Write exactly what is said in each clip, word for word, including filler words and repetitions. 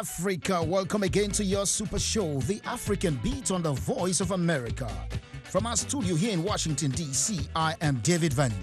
Africa. Welcome again to your super show, The African Beat on the Voice of America. From our studio here in Washington, D C, I am David Vandy.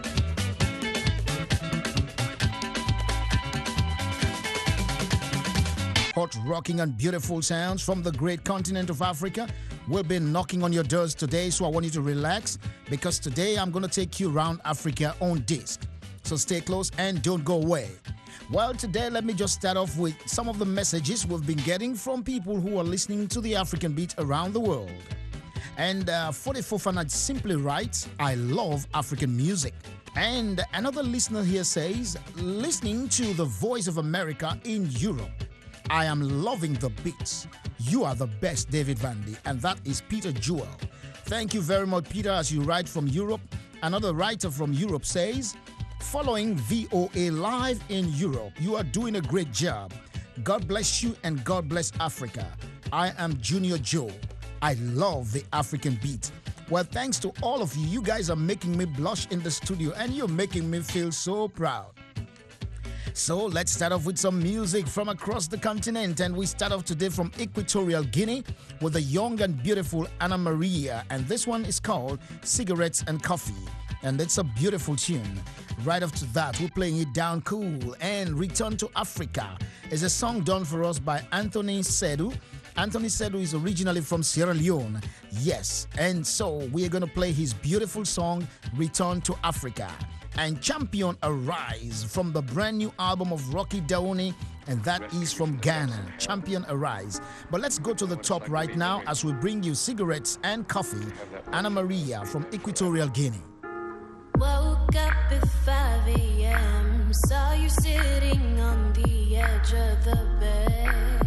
Hot, rocking, and beautiful sounds from the great continent of Africa will be knocking on your doors today, so I want you to relax because today I'm going to take you around Africa on disc. So stay close and don't go away. Well, today let me just start off with some of the messages we've been getting from people who are listening to the African Beat around the world. And uh, forty-four Fanat simply writes, I love African music. And another listener here says, listening to the Voice of America in Europe. I am loving the beats. You are the best, David Vandy. And that is Peter Jewell. Thank you very much, Peter, as you write from Europe. Another writer from Europe says, following V O A live in Europe, you are doing a great job. God bless you and God bless Africa. I am Junior Joe. I love the African beat. Well, thanks to all of you. You guys are making me blush in the studio and you're making me feel so proud. So let's start off with some music from across the continent, and we start off today from Equatorial Guinea with the young and beautiful Anna Maria, and this one is called Cigarettes and Coffee, and it's a beautiful tune. Right after that, we're playing it down cool, and Return to Africa is a song done for us by Anthony Sedu. Anthony Sedu is originally from Sierra Leone, yes, and so we're going to play his beautiful song Return to Africa. And Champion Arise from the brand new album of Rocky Daoni, and that is from Ghana, Champion Arise. But let's go to the top right now as we bring you Cigarettes and Coffee, Anna Maria from Equatorial Guinea. Woke up at five a.m., saw you sitting on the edge of the bed.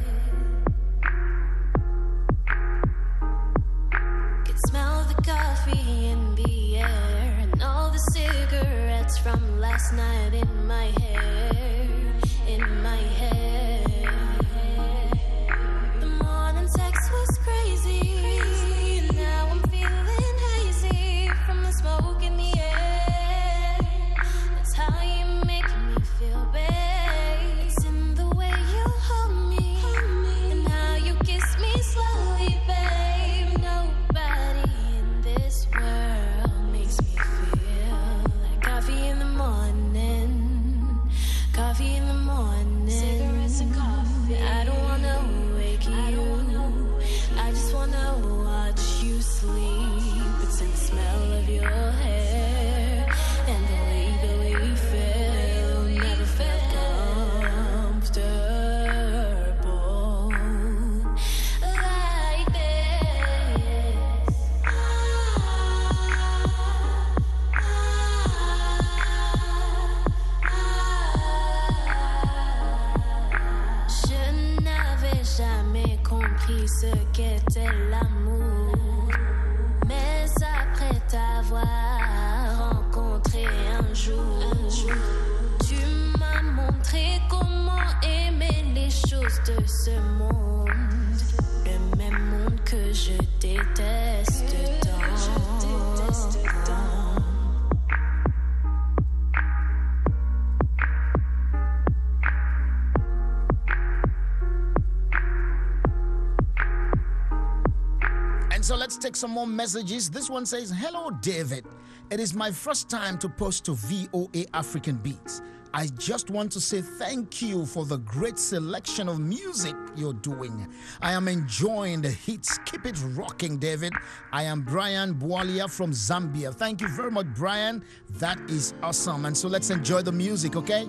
Could smell the coffee in the air and all the cigarettes from last night in my hair, in my head. The morning text was crazy, now I'm feeling hazy from the smoke in the air. That's how you make me feel, babe. It's in the way you hold me, and how you kiss me slowly, babe. Nobody in this world makes me feel like coffee in the morning, coffee in the morning, cigarettes and coffee. I don't wanna wake you, I don't wanna, I just wanna watch you sleep. It's in the smell of your hair and the way, the way you feel. Never felt comfortable like this. Je n'avais jamais compris ce qu'était l'amour, mais après t'avoir rencontré un jour, tu m'as montré comment aimer les choses de ce monde, le même monde que je déteste tant. And so let's take some more messages. This one says, hello, David. It is my first time to post to V O A African Beats. I just want to say thank you for the great selection of music you're doing. I am enjoying the hits. Keep it rocking, David. I am Brian Bualia from Zambia. Thank you very much, Brian. That is awesome. And so let's enjoy the music, okay?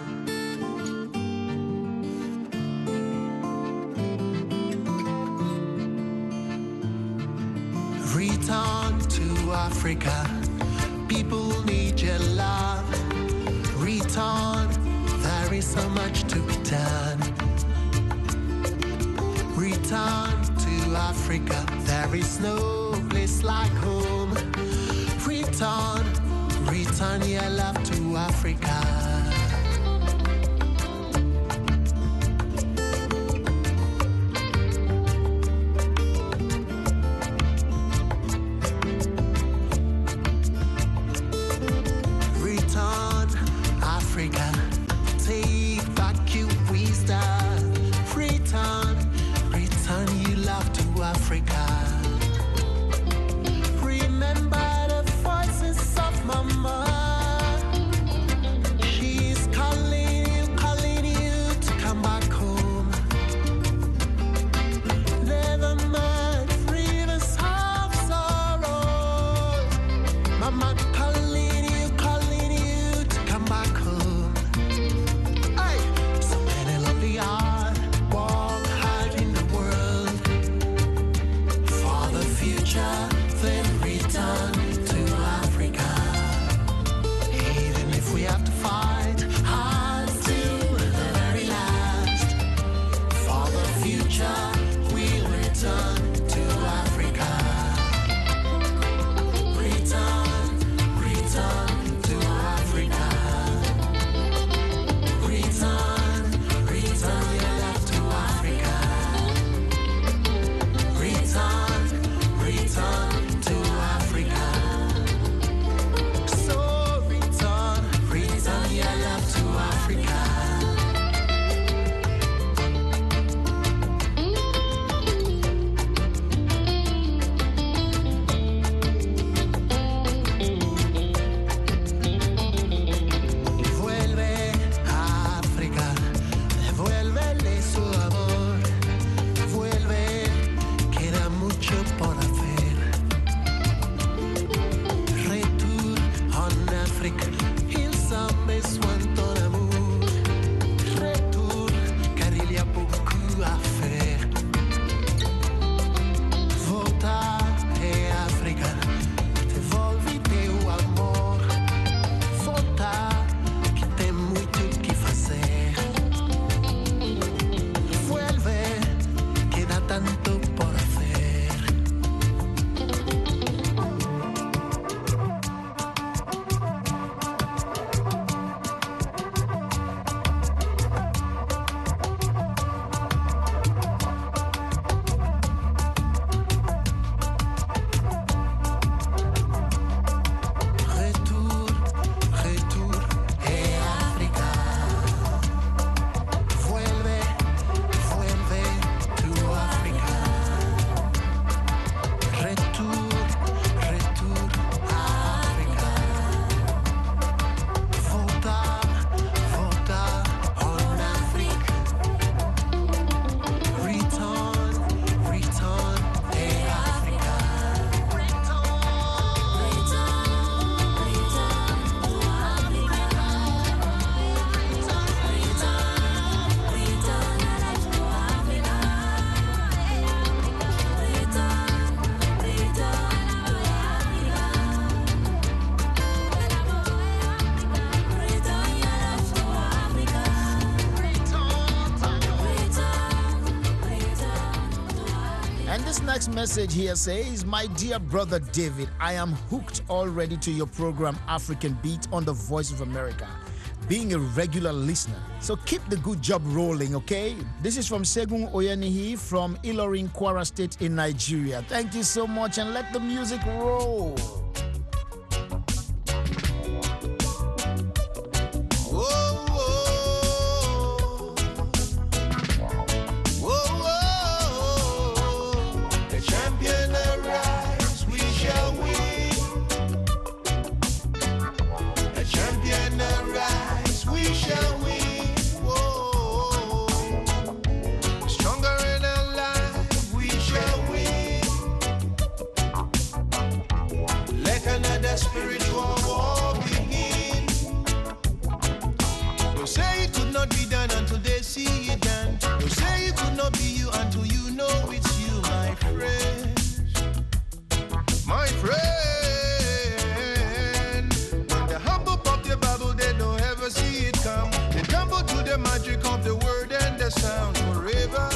Return to Africa. People need your love. Return. There is so much to be done. Return to Africa. There is no place like home. Return. Return your love to Africa. Africa, take back your wisdom. Free next message here says, my dear brother David, I am hooked already to your program African Beat on the Voice of America, being a regular listener. So keep the good job rolling, okay? This is from Segun Oyenihi from Ilorin, Kwara State in Nigeria. Thank you so much, and let the music roll. Spiritual war begin. You say it could not be done until they see it done. You say it could not be you until you know it's you, my friend. My friend. When the humble pop the bubble, they don't ever see it come. They tumble to the magic of the word and the sound forever.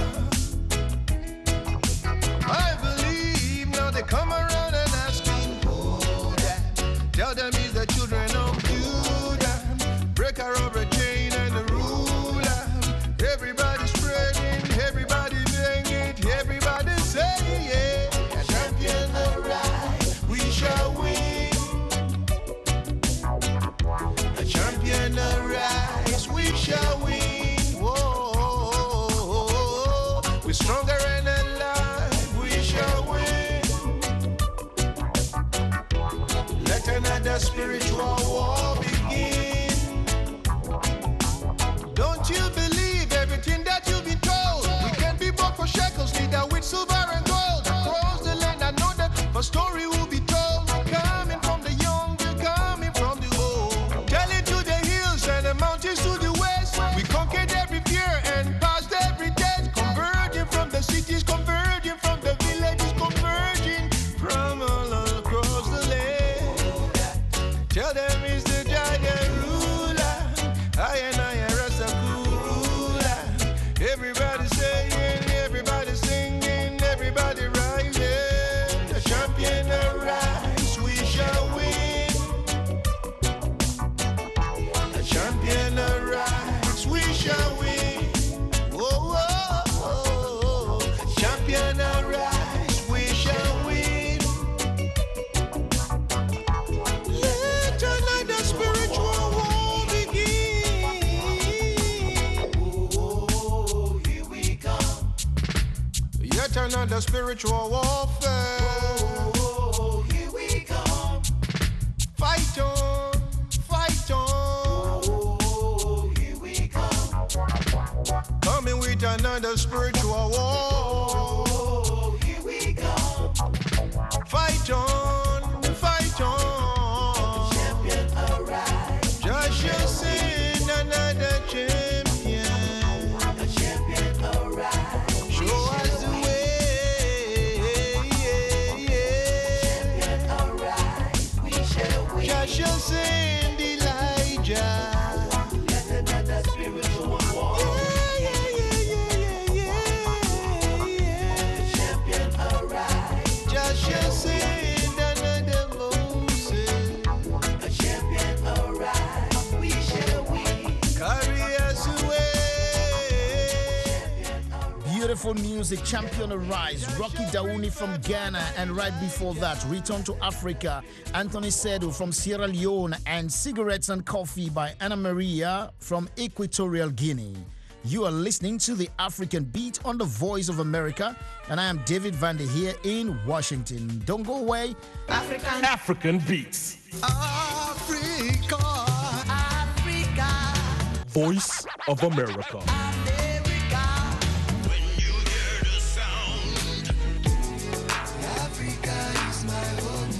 I believe now they come around and asking, tell them he's the children of Judah, breaker of a chain and a ruler. Everybody's spreading, everybody doing it, everybody saying, yeah. A champion arise, we shall win. A champion arise, we shall win. Whoa, we're stronger and alive, we shall win. Let another spiritual war begin. Don't you believe everything that you've been told? We can be bought for shekels, neither with silver and gold. Across the land, I know that a story will be told. Coming from the young, we're coming from the old. Tell it to the hills and the mountains to the west. We conquered every fear and passed every death. Converging from the cities, converging from the villages, converging from all across the land. Tell them he's the giant ruler. I and I am Rasakula. Everybody saying, everybody singing, everybody rising. The champion arise, we shall win. The champion arise, we shall win. Whoa, whoa, whoa. Champion arise, we shall win. Let another spiritual war begin. Oh, here we come. Yet another spiritual warfare. Oh, here we come. Fight on, fight on. Oh, here we come. Coming with another spiritual war. Oh, here we come. Fight on, fight on. Champion arise. Joshua sing another champion. A champion arise. Show us the way. Champion arise. We shall win. Joshua sing Elijah. Let another spiritual war. Yeah, yeah, yeah, yeah, yeah, yeah. Champion arise. Joshua sing another Moses. A champion arise. We shall win. Carry us away. Beautiful music, Champion Arise, Rocky Dauni from Ghana, and right before that, Return to Africa, Anthony Sedu from Sierra Leone, and Cigarettes and Coffee by Anna Maria from Equatorial Guinea. You are listening to the African Beat on the Voice of America, and I am David Vande here in Washington. Don't go away. African, African Beats. Africa, Africa, Voice of America. America. When you hear the sound, Africa is my home.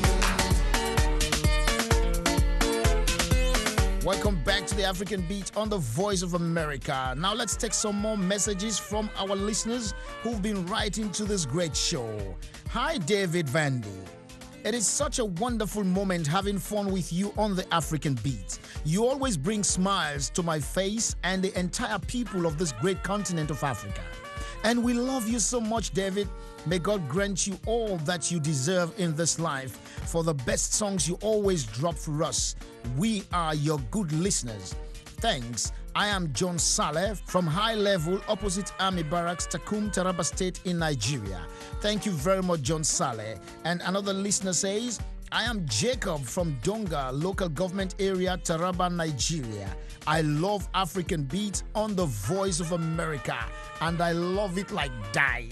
Welcome back to the African Beat on the Voice of America. Now let's take some more messages from our listeners who've been writing to this great show. Hi, David Vande. It is such a wonderful moment having fun with you on the African Beat. You always bring smiles to my face and the entire people of this great continent of Africa. And we love you so much, David. May God grant you all that you deserve in this life. For the best songs you always drop for us. We are your good listeners. Thanks. I am John Saleh from High Level, opposite Army Barracks, Takum, Taraba State in Nigeria. Thank you very much, John Saleh. And another listener says, I am Jacob from Donga, local government area, Taraba, Nigeria. I love African beats on the Voice of America, and I love it like die.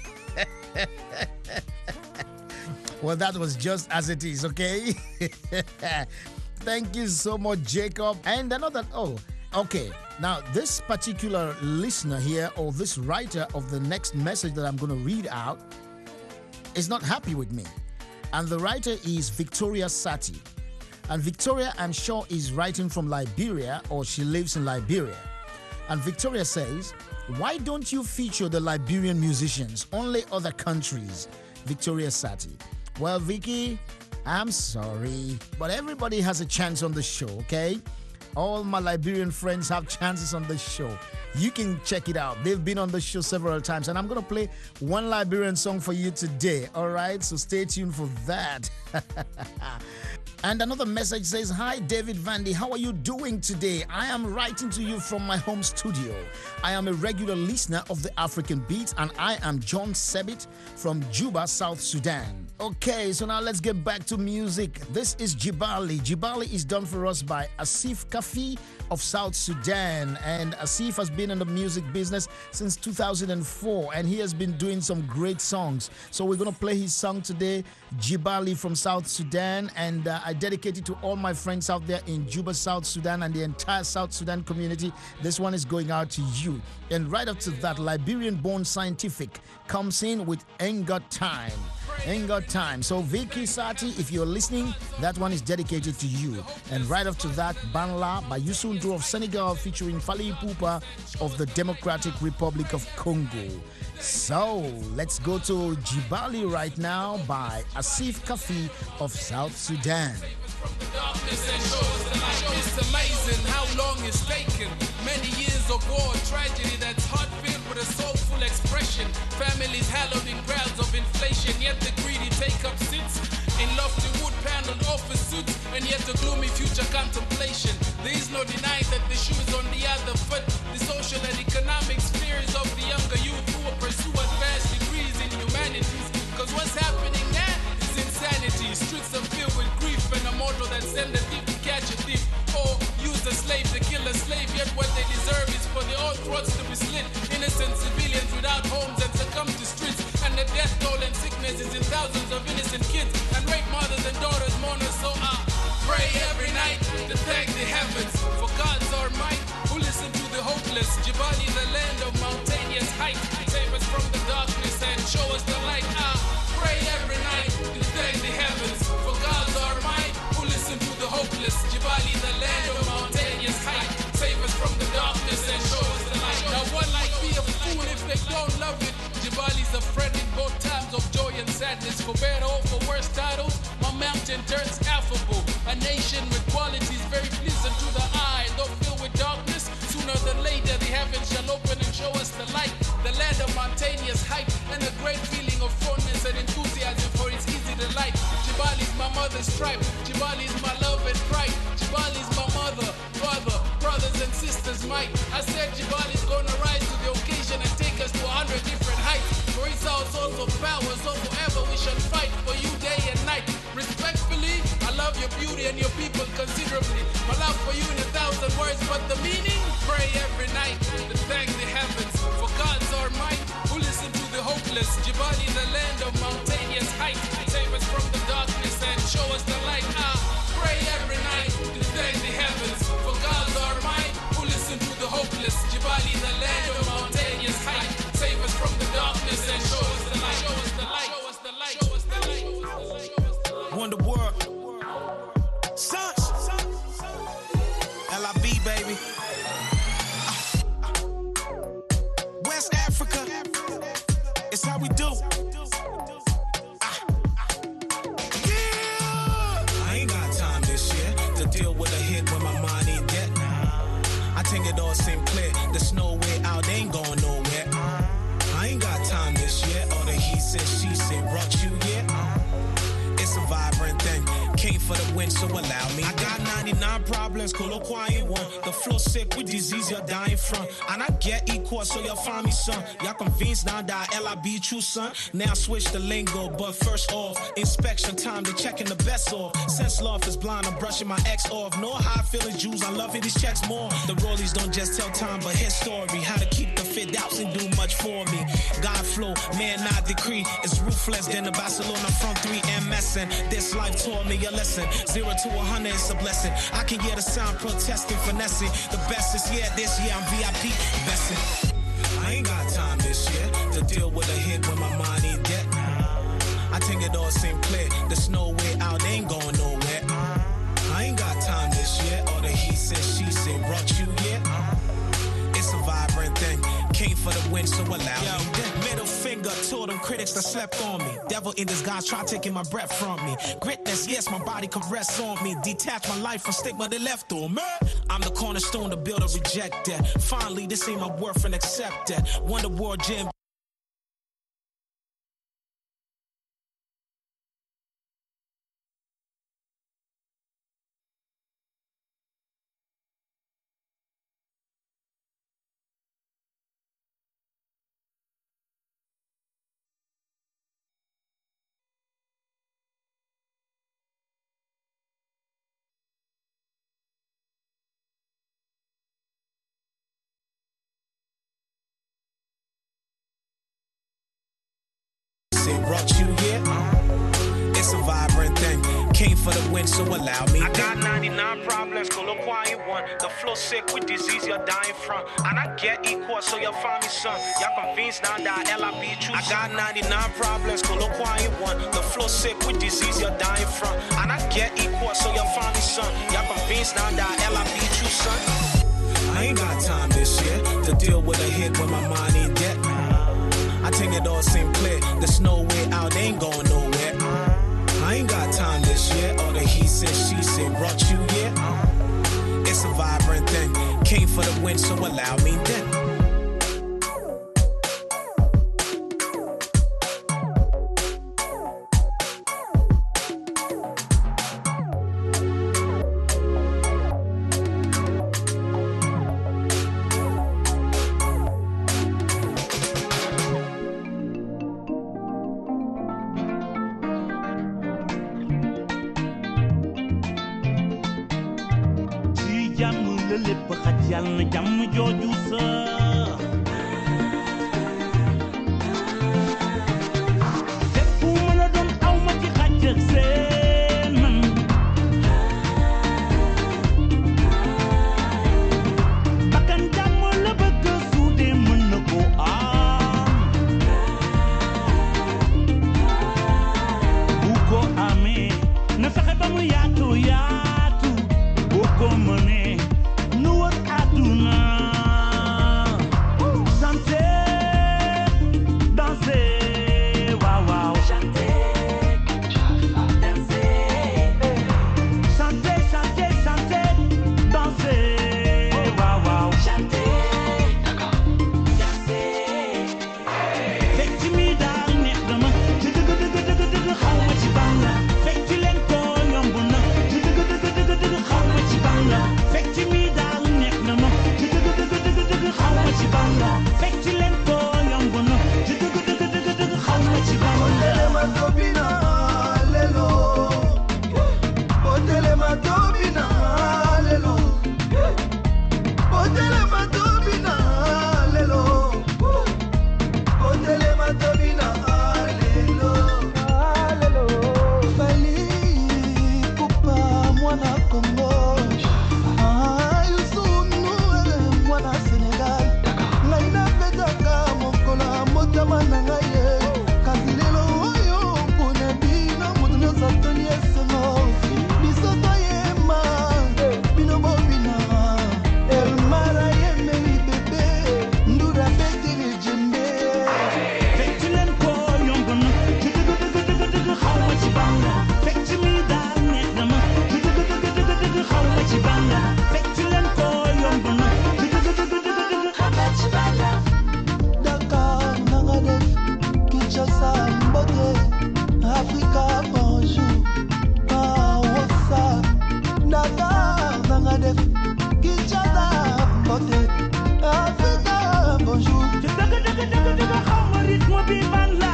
Well, that was just as it is, okay? Thank you so much, Jacob. And another, oh, okay. Now, this particular listener here, or this writer of the next message that I'm going to read out, is not happy with me. And the writer is Victoria Sati. And Victoria, I'm sure, is writing from Liberia, or she lives in Liberia. And Victoria says, why don't you feature the Liberian musicians, only other countries? Victoria Sati. Well, Vicky, I'm sorry, but everybody has a chance on the show, okay? All my Liberian friends have chances on the show. You can check it out. They've been on the show several times, and I'm going to play one Liberian song for you today, all right? So stay tuned for that. And another message says, hi, David Vandy. How are you doing today? I am writing to you from my home studio. I am a regular listener of the African Beats, and I am John Sebit from Juba, South Sudan. Okay, so now let's get back to music. This is Jibali. Jibali is done for us by Asif Kafi of South Sudan. And Asif has been in the music business since two thousand four, and he has been doing some great songs. So we're going to play his song today, Jibali from South Sudan. And uh, I dedicate it to all my friends out there in Juba, South Sudan, and the entire South Sudan community. This one is going out to you. And right after that, Liberian-born Scientific comes in with Ain't Got Time. Ain't Got Time. So Vicky Sati, if you're listening, that one is dedicated to you. And right after that, Banla by Youssou N'Dour of Senegal featuring Fally Ipupa of the Democratic Republic of Congo. So let's go to Jibali right now by Asif Kafi of South Sudan. It's amazing how long it's taken. Many years of war, tragedy that's heart-filled with a soulful expression. Families hallowed in crowds of inflation, yet the greedy take up seats in lofty wood-paneled office suits, and yet a gloomy future contemplation. There is no denying that the shoe is on the other foot. The social and economic spheres of the younger youth who will pursue advanced degrees in humanities. Cause what's happening now is insanity. Streets are filled with grief and a motto that send a thief to catch a thief, or use a slave to kill a slave. Yet what they deserve is for their own throats to be slit. Innocent civilians without homes and succumb to streets. And the death toll and sickness is in thousands of innocent kids. And rape mothers and daughters mourn us. So I pray every night to thank the heavens for God's our might, who listen to the hopeless. Jibali, the land of mountainous height, save us from the darkness and show us the light. I pray every night to thank the heavens for God's our might, who listen to the hopeless. Jibali, the land of mountainous height, save us from the darkness and show us the light. Now one might be a fool if they don't love it. Jibali's a friend in both times of joy and sadness. For better or for worse titles, my mountain turns affable. A nation with qualities very pleasing to the eye, though filled with darkness. Sooner than later the heavens shall open and show us the light. The land of mountainous height, and a great feeling of fondness and enthusiasm for its easy delight. Jibali's my mother's tribe, Jibali's my love and pride. Jibali's my mother, father, brothers and sisters might. I said Jibali's gonna rise to the occasion and take us to a hundred different heights. For it's our source of power, so forever we shall fight for you day and night. Respectfully, I love your beauty and your people considerably. My love for you in a thousand words, but the meaning? Pray every night to thank the heavens for God's our might, who listen to the hopeless. Jibali, the land of mountainous height, save us from the darkness and show us the light. I pray every night to thank the heavens for God's our might, who listen to the hopeless. Jibali, the land of mountainous height, save us from the darkness and show us the light. Show us the light. Show us the light. Show us the light. Wonder World. Such. L I B, baby. West Africa. It's how we do. I ain't got time this year to deal with a hit when my mind ain't dead. I think it all seem clear. The snow way out ain't going nowhere. I ain't got time this year. All the he said, she said, brought you here. Uh, it's a vibrant thing. Came for the win, so allow me. I got ninety-nine problems, call a quiet one. The flow sick with disease, you're dying from. And I get equal, so you'll find me some. Y'all convinced now that L I be true, son. Now switch the lingo, but first off, inspection time, they checking the best off. Since love is blind, I'm brushing my ex off. Know how I feel in Jews, I love it, these checks more. The rollies don't just tell time, but his story. How to keep the fit outs and do much for me. God flow, man, not decree. It's ruthless, then the Barcelona front three M S N. This life taught me a lesson. Zero to a hundred is a blessing. I can hear the sound protesting, finessing. The best is yeah, this year I'm V I P besting. I ain't got time this year to deal with a hit when my mind ain't dead. I think it all seem clear. There's no way out, they ain't going nowhere. I ain't got time this year. All the he said, she said, brought you here. It's a vibrant thing. Came for the win, so allow Yo, me. Middle finger to them critics that slept on me. Devil in disguise, try taking my breath from me. Greatness, yes, my body can rest on me. Detach my life from stigma they left on me. I'm the cornerstone to build or reject that. Finally, this ain't my worth and accept that. Wonder World Gym. Brought you here. It's a vibrant thing. Came for the win, so allow me. I got ninety-nine problems, call a quiet one. The flow sick with disease, you're dying from. And I get equal, so you'll find me some. Y'all convinced now that L I be true. I got ninety-nine problems, call a quiet one. The flow sick with disease, you're dying from. And I get equal, so you'll find me some. Y'all convinced now that L I be true, son. I ain't got time this year to deal with a hit when my mind ain't dead. I think it all seem clear. There's no way out, they ain't going nowhere. I ain't got time this year. All the he said, she said, brought you here. It's a vibrant thing. Came for the win, so allow me then. Africa, bonjour. ci dëgg dëgg dëgg dëgg xaw ma rythme bi ban la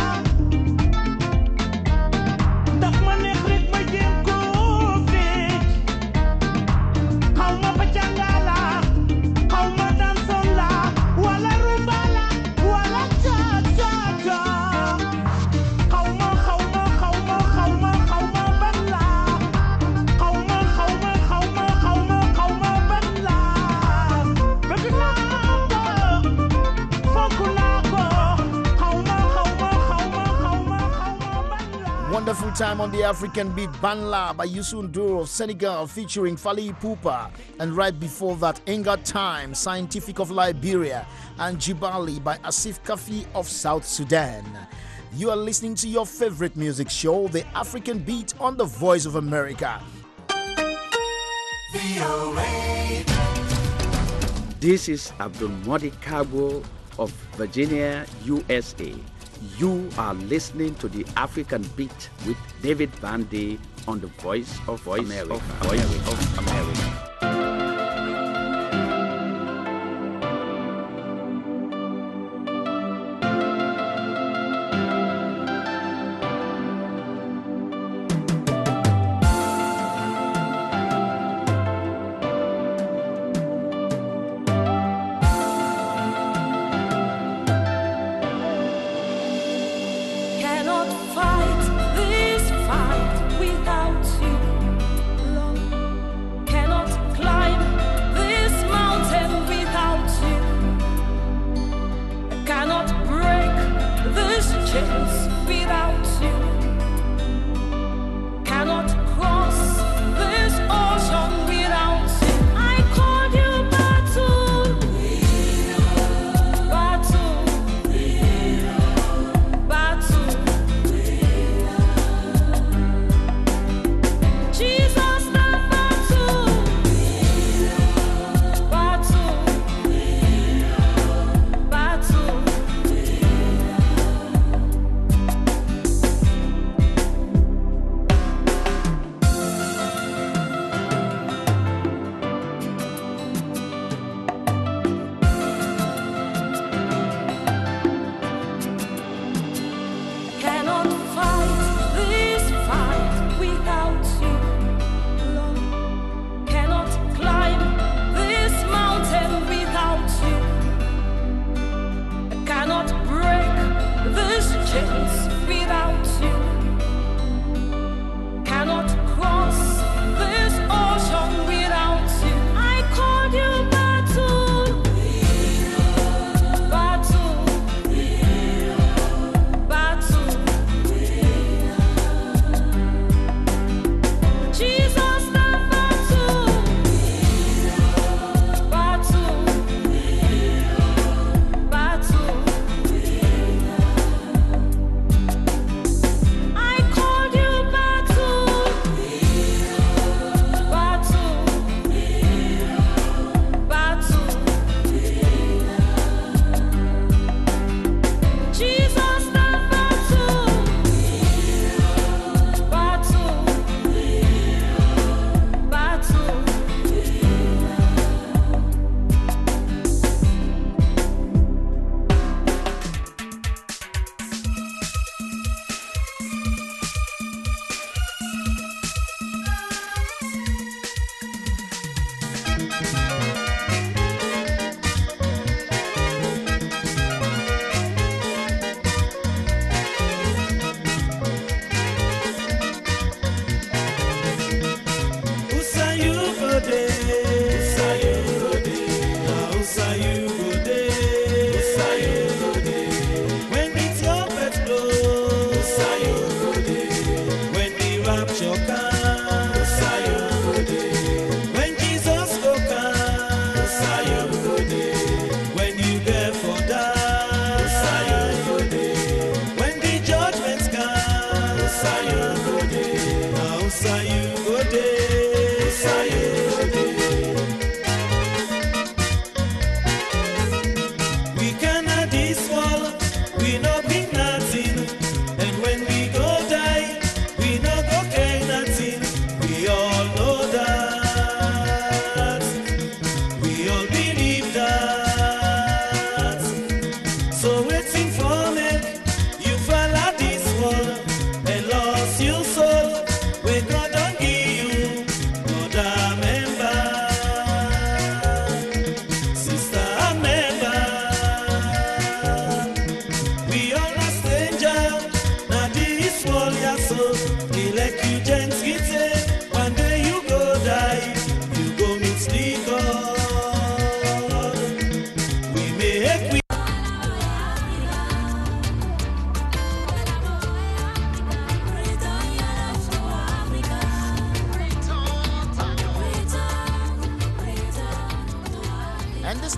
daf ma neex rek ma jéem koo fecc xaw ma pacanga la xaw ma danson la wala rumba la wala cha cha cha xaw ma xaw ma xaw ma xaw ma xaw ma ban la xaw ma xaw ma xaw ma xaw ma xaw ma ban la bëgg naa ko fonk naa ko xaw ma xaw ma xaw ma xaw ma xaw ma ban la. Wonderful time on the African beat, Banla by Youssou N'Dour of Senegal featuring Fally Ipupa, and right before that, Enga Time, Scientific of Liberia, and Jibali by Asif Kafi of South Sudan. You are listening to your favorite music show, The African Beat, on the Voice of America. This is Abdul Modi Kabo of Virginia, U S A. You are listening to the African Beat with David Bandy on the Voice of Voice America. Of Voice of America. Cannot fight this fight without you, Lord. Cannot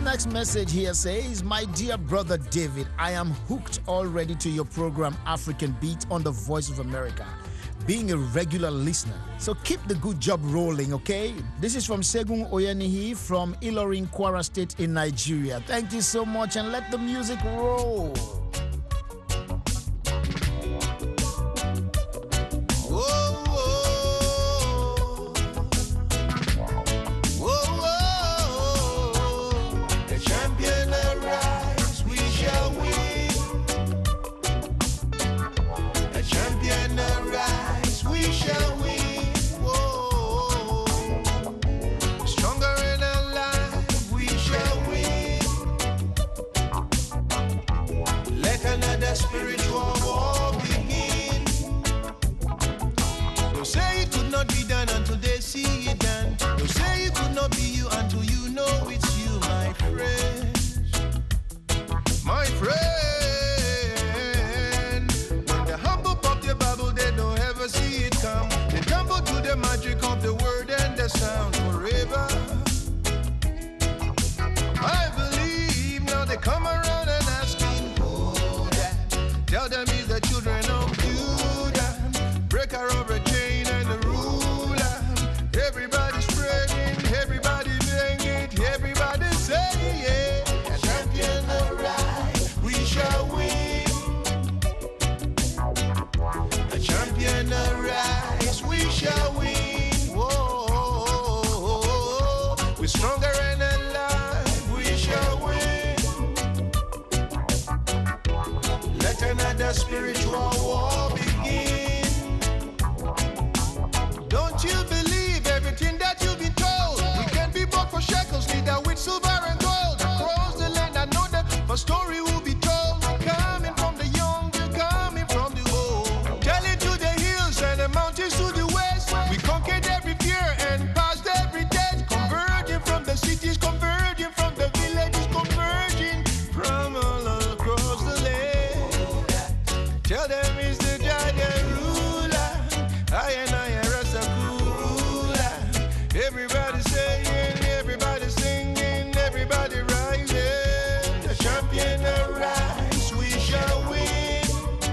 next message here says, my dear brother David, I am hooked already to your program African Beat on the Voice of America, being a regular listener. So keep the good job rolling, okay? This is from Segun Oyenihi from Ilorin, Kwara State in Nigeria. Thank you so much, and let the music roll. Spiritual war begin. You say it could not be done until they see it done. You say it could not be you until you know it's you, my friend. My friend. When the humble pop their bubble, they don't ever see it come. They tumble to the magic of the word and the sound forever. I believe now they come around and asking. Tell them he's the children of Judah, breaker of a chain and the ruler. Everybody's praying, everybody doing it, everybody saying, yeah. A champion arise, we shall win. A champion arise, we shall win. Whoa, we're stronger and alive, we shall win. Another spiritual war begin. Don't you believe everything that you've been told? We can be bought for shekels, neither with silver and gold. Across the land, I know that a story will be told. Coming from the young, coming from the old. Tell it to the hills and the mountains to the west. We conquered every fear and passed every death. Converging from the cities, converging from the villages, converging from all across the land. Tell them it's the giant ruler. I and I am Rasakula. Everybody saying, everybody singing, everybody rising. The champion arise, we shall win.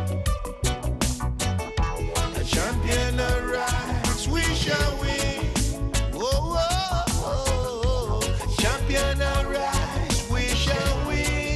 The champion arise, we shall win. Whoa, whoa, whoa. Champion arise, we shall win.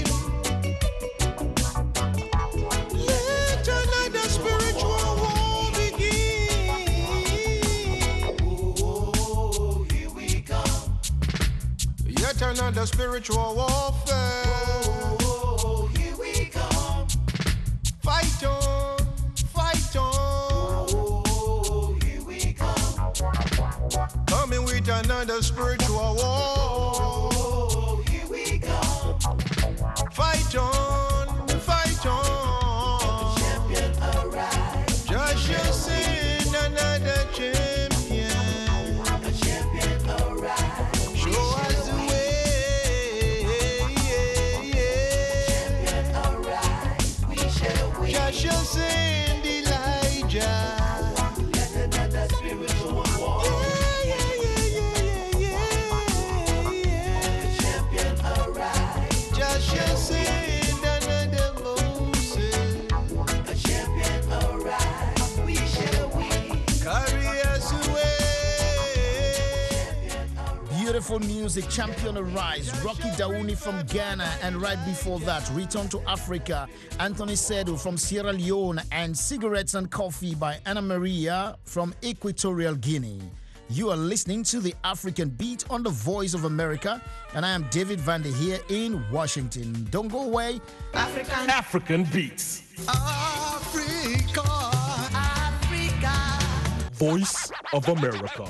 Yet another spiritual warfare. Oh, here we come. Fight on, fight on. Oh, here we come. Coming with another spiritual war. Oh, here we come. Fight on, fight on. The champion arrives. Joshua seen another champion. A champion arrives. Show us the way. Joshua send Elijah. Let another spiritual war. Yeah, yeah, yeah, yeah, yeah, yeah. The champion arise. Joshua send another Moses. A champion arise. We shall win. Carry us away. Beautiful music, Champion Arise, Rocky Dauni from Ghana, and right before that, Return to Africa, Anthony Sedu from Sierra Leone, and Cigarettes and Coffee by Anna Maria from Equatorial Guinea. You are listening to the African Beat on the Voice of America, and I am David Vande here in Washington. Don't go away. African, African Beats. Africa. Africa. Voice of America.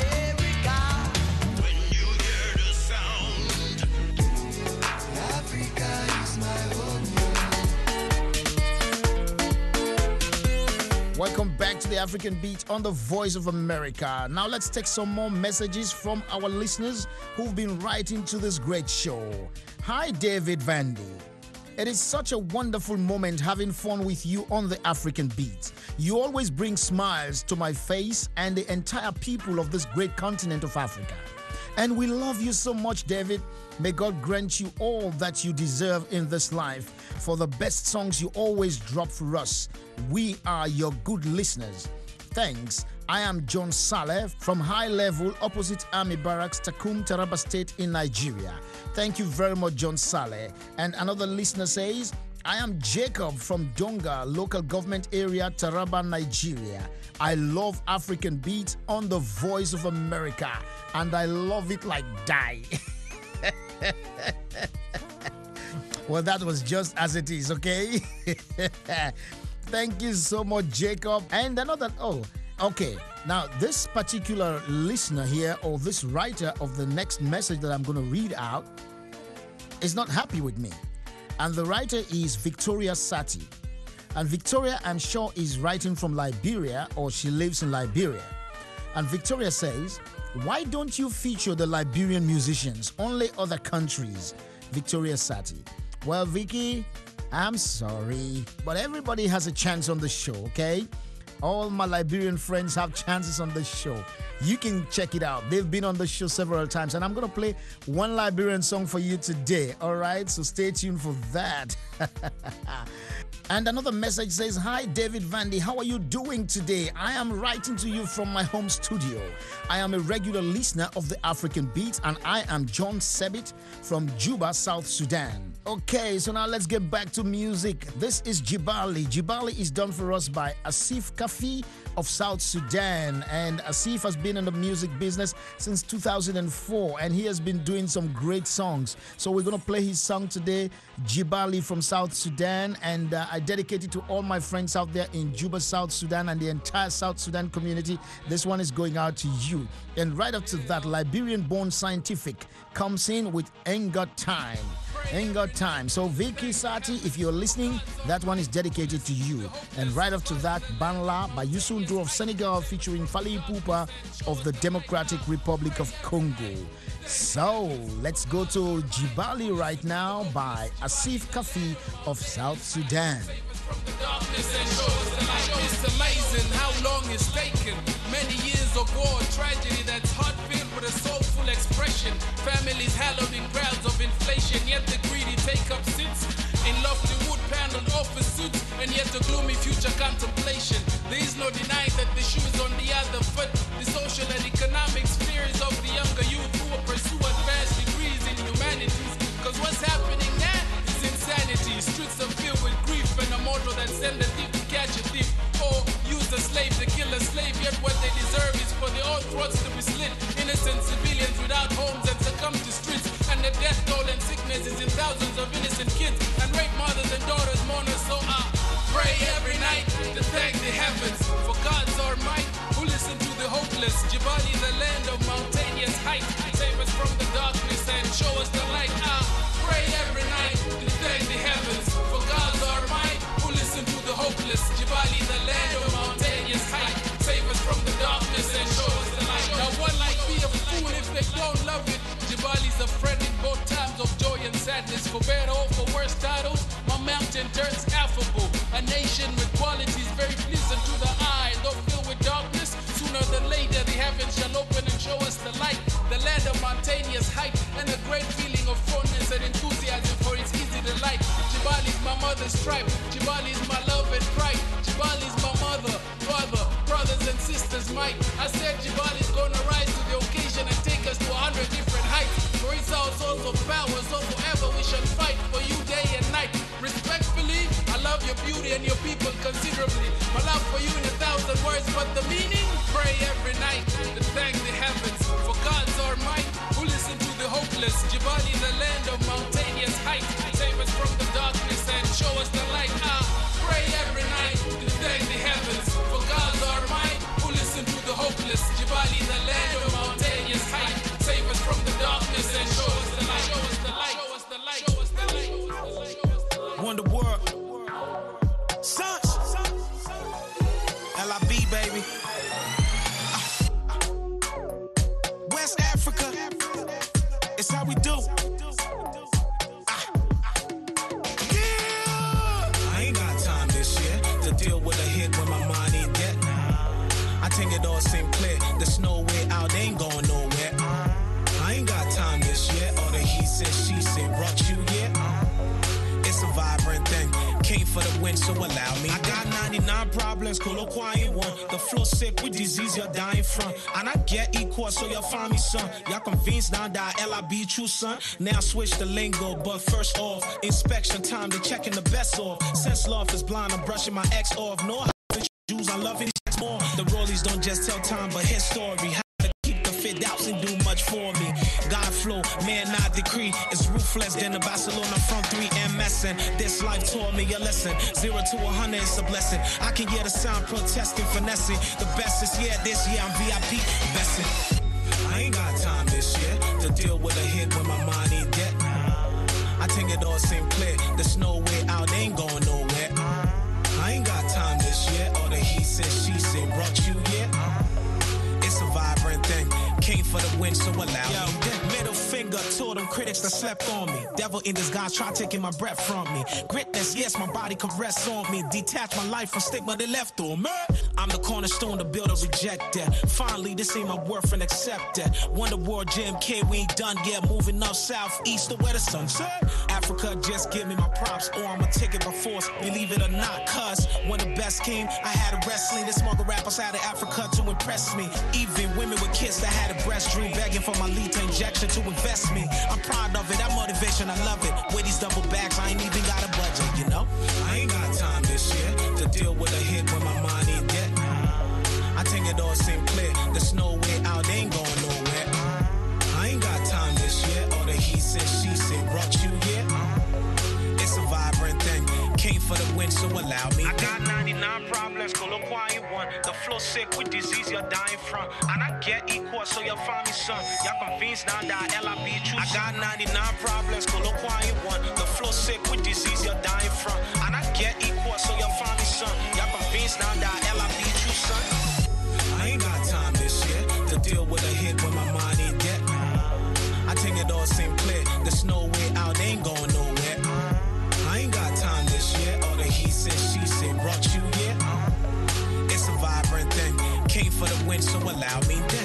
Welcome back to the African Beat on the Voice of America. Now let's take some more messages from our listeners who've been writing to this great show. Hi, David Vande. It is such a wonderful moment having fun with you on the African Beat. You always bring smiles to my face and the entire people of this great continent of Africa. And we love you so much, David. May God grant you all that you deserve in this life for the best songs you always drop for us. We are your good listeners. Thanks. I am John Saleh from High Level opposite Army Barracks, Takum, Taraba State in Nigeria. Thank you very much, John Saleh. And another listener says, I am Jacob from Donga, local government area, Taraba, Nigeria. I love African beats on the Voice of America, and I love it like die. Well, that was just as it is, okay? Thank you so much, Jacob. And another, oh, okay. Now, this particular listener here, or this writer of the next message that I'm going to read out, is not happy with me. And the writer is Victoria Sati. And Victoria, I'm sure, is writing from Liberia, or she lives in Liberia. And Victoria says, why don't you feature the Liberian musicians, only other countries? Victoria Sati. Well, Vicky, I'm sorry, but everybody has a chance on the show, okay? All my Liberian friends have chances on the show. You can check it out. They've been on the show several times, and I'm going to play one Liberian song for you today, all right? So stay tuned for that. And another message says, hi, David Vandy. How are you doing today? I am writing to you from my home studio. I am a regular listener of the African Beats, and I am John Sebit from Juba, South Sudan. Okay, so now let's get back to music. This is Jibali. Jibali is done for us by Asif Kafi of South Sudan. And Asif has been in the music business since two thousand four, and he has been doing some great songs. So we're going to play his song today, Jibali from South Sudan. And uh, I dedicate it to all my friends out there in Juba, South Sudan, and the entire South Sudan community. This one is going out to you. And right after that, Liberian-born Scientific comes in with Ain't Got Time. Ain't Got Time. So Vicky Sati, if you're listening, that one is dedicated to you. And right after that, Banla by Youssou N'Dour of Senegal featuring Fally Ipupa of the Democratic Republic of Congo. So let's go to Jibali right now by Asif Kafi of South Sudan. It's amazing how long it's taken. Many years of war, tragedy that's heart-filled with a soulful expression. Families hallowed in crowds of inflation, yet the greedy take up seats in lofty wood-paneled office suits, and yet a gloomy future contemplation. There is no denying that the shoe is on the other foot. The social and economic spheres of the younger youth who will pursue advanced degrees in humanities. Cause what's happening now is insanity. Streets are filled with grief and a motto that send a thief to catch a thief, or use a slave to kill a slave. Yet what they deserve is for the old throats to be slit. Innocent civilians without homes and succumb to streets. And the death toll and sickness is in thousands of innocent kids. And rape mothers and daughters mourn us. So I pray every night to thank the heavens for God's our might, who listen to the hopeless. Jibali, the land of mountainous height, save us from the darkness and show us the light. I pray every night to thank the heavens for God's our might, who listen to the hopeless. Jibali, the land of mountainous height, save us from the darkness and show us the light. Now one might be a fool if they don't love it. Jibali's a friend in both times of joy and sadness. For better or for worse titles, my mountain turns affable. A nation with qualities very pleasing to the eye, though filled with darkness. Sooner than later the heavens shall open and show us the light. The land of mountainous height and a great feeling of fondness and enthusiasm for its easy delight. Jibali's my mother's tribe. Jibali's my love and pride. Jibali's my mother, father, brothers and sisters might. I said Jibali's gonna rise to the occasion and take us to a hundred different heights. For it's our source of power, so forever we shall fight for you day and night. Respectfully, I love your beauty and your people considerably. My love for you in a thousand words, but the meaning? Pray every night to thank the heavens for God's our might, who listen to the hopeless. Jibali, the land of mountainous height, save us from the darkness and show us the light. I pray every night to thank the heavens for God's our might, who listen to the hopeless. Jibali, the land of mountainous height, save us from the darkness and show us the light. Show us the light. Show us the light. Show us the light. Wonder World. Such. L I B, baby. West Africa. It's how we do. I ain't got time this year to deal with a hit when my mind ain't dead. I think it all seem clear. The snow way out ain't going nowhere. I for the win, so allow me. I got ninety-nine problems, cool or quiet one. The flow sick with disease you're dying from. And I get equal, so you'll find me, son. Y'all convinced now that L I be true, son. Now switch the lingo, but first off, inspection time, they checking the best off. Since love is blind, I'm brushing my ex off. No Jews, I love it more. The rollies don't just tell time, but his story. How to keep the fit outs and do much for me. God flow, man, not decree. It's ruthless than the Barcelona front three M S N. This life taught me a lesson. Zero to a hundred is a blessing. I can hear the sound protesting, finessing. The best is yeah, this year I'm V I P besting. I ain't got time this year to deal with a hit when my mind ain't dead. I think it all seem clear. There's no way out, they ain't going nowhere. I ain't got time this year. All the he said, she said, brought you here. It's a vibrant thing. Came for the win, so allow me. Middle finger to them critics that slept on me. Devil in disguise, try taking my breath from me. Greatness, yes, my body can rest on me. Detach my life from stigma they left on me. I'm the cornerstone to build or reject that. Finally, this ain't my worth and accept that. Wonder World J M K, we ain't done yet. Moving up south, east to where the sun set. Africa, just give me my props, or I'ma take it by force. Believe it or not, cuz when the best came, I had a wrestling. The smoker rappers out of Africa to impress me. Even women with kids that had a breast dream, begging for my lethal injection to invest me. I'm proud of it, that motivation, I love it. With these double bags, I ain't even got a budget, you know? I ain't got time this year to deal with a hit when my mind ain't dead. I think it all seem clear. There's no way out, they ain't going nowhere. I ain't got time this year. All the he said, she said, brought you here. It's a vibrant thing. Came for the win, so allow me. I got ninety-nine problems, cool or quiet one. The flow sick with disease you're dying from. And I get equal, so you'll find me, son. Y'all convinced now that L I be true. I got ninety-nine problems, cool or quiet one. The flow sick with disease you're dying from. And I get equal, so you'll find me, son. Y'all convinced now that L I be true, son. I ain't got time this year to deal with a hit when my mind ain't dead. I think it all seem clear. There's no way out, they ain't going nowhere. I ain't got time this year. All the he said, she said, brought you here. It's a vibrant thing. Came for the win, so allow me then.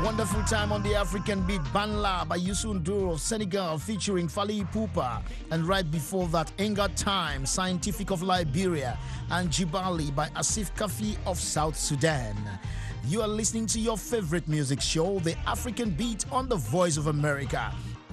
Wonderful time on the African beat. Banla by Youssou N'Dour of Senegal featuring Fally Ipupa. And right before that, Ain't Got Time, Scientific of Liberia. And Jibali by Asif Kafi of South Sudan. You are listening to your favorite music show, The African Beat on the Voice of America.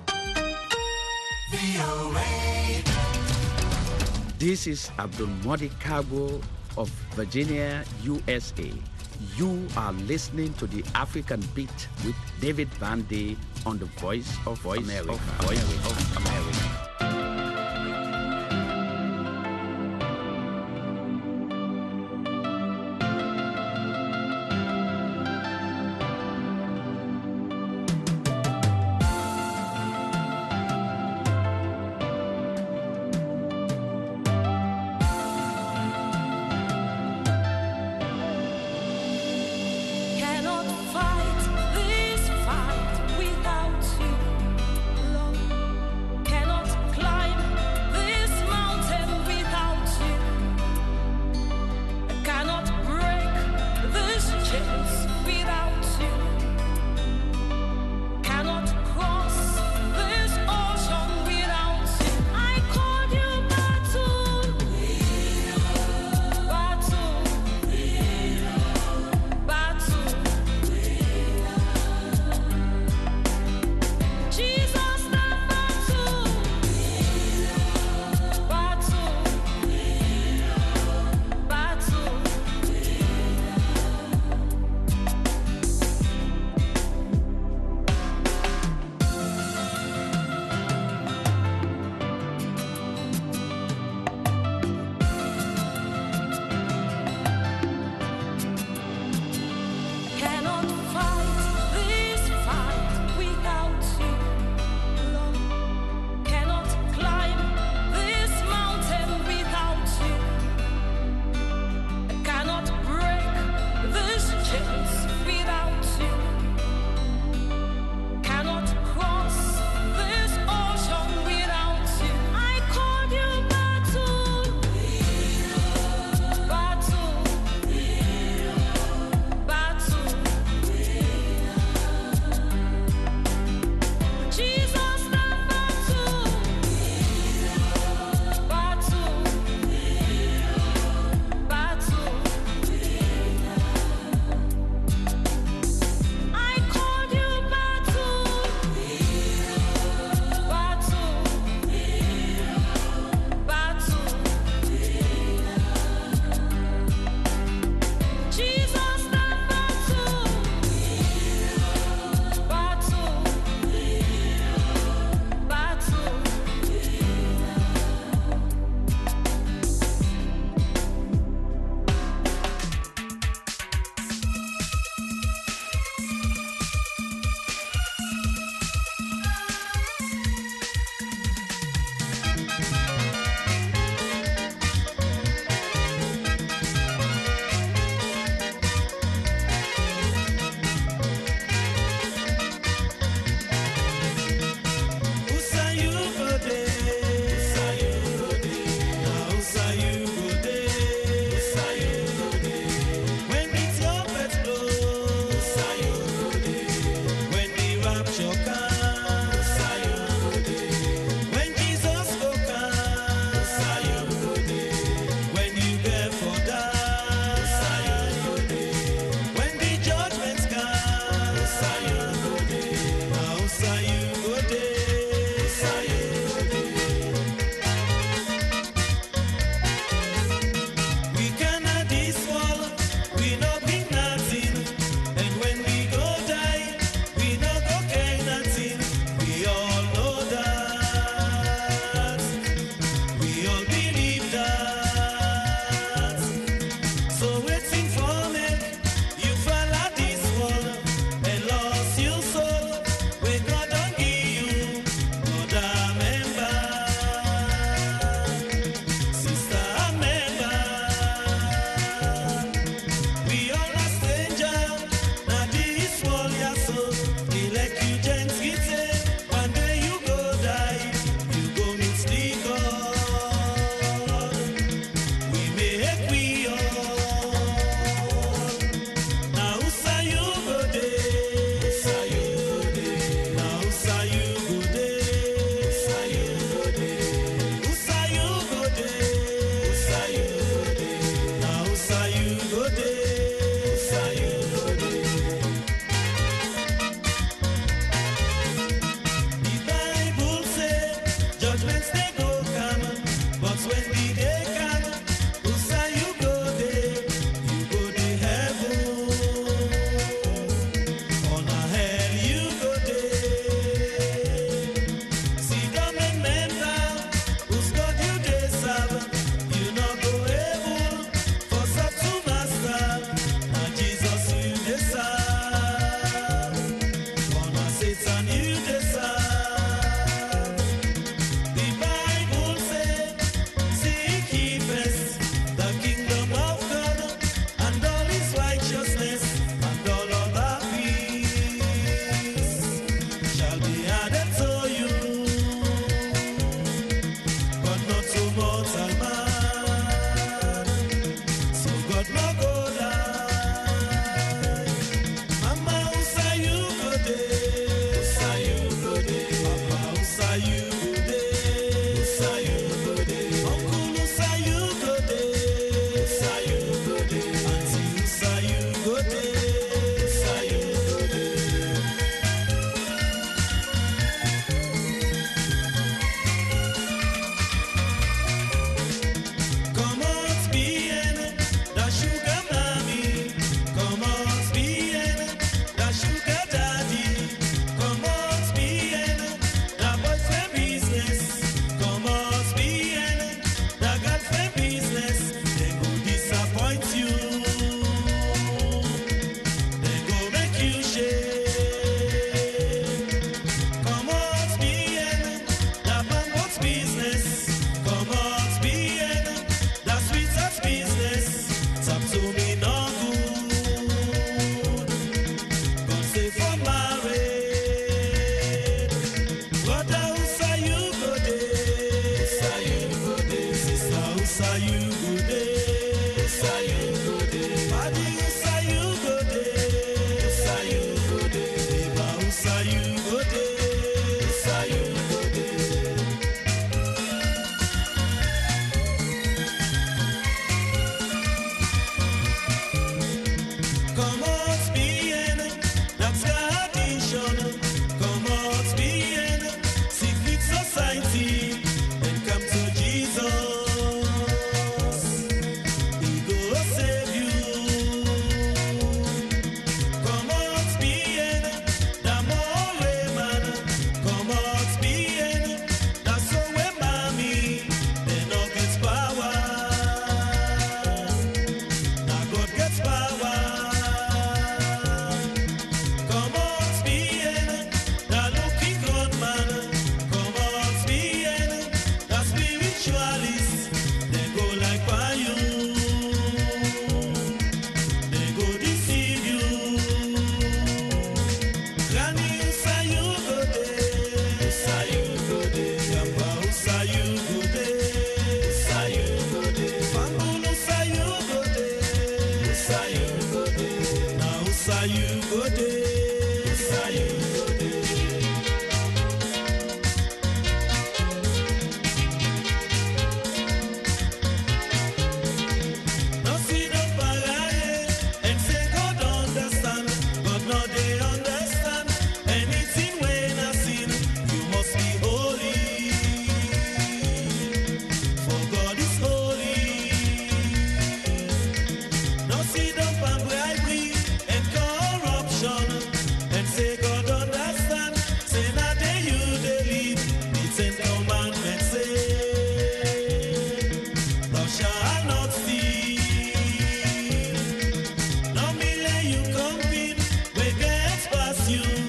This is Abdul Modi Kabo of Virginia, U S A. You are listening to the African Beat with David Van Day on the Voice of Voice America. Of Voice of America. Cannot fight this fight without you, Lord. Cannot corruption. Come out, being secret society, and come to Jesus. He go save you. Come out, being the more man. Come out, being that's so we mommy. They no gets power. Now God gets power. Come on, being the looking good man. Come on, being the spiritualist. They go like fire. They go deceive you. Granny, who say you go there? Who say you go there? Grandpa, who say you go there? Who say you go there? Family, who say you go there? Who say you go there? Now who say you go there? Who say you go there? No see no parade and say God understand, but no they understand. Anything when I sin, you must be holy, for God is holy. No see no pan bribery and corruption, and say God understand. Say now they you they lead, the Ten Commandments say, thou shalt not steal. No me let you come in, we get past you.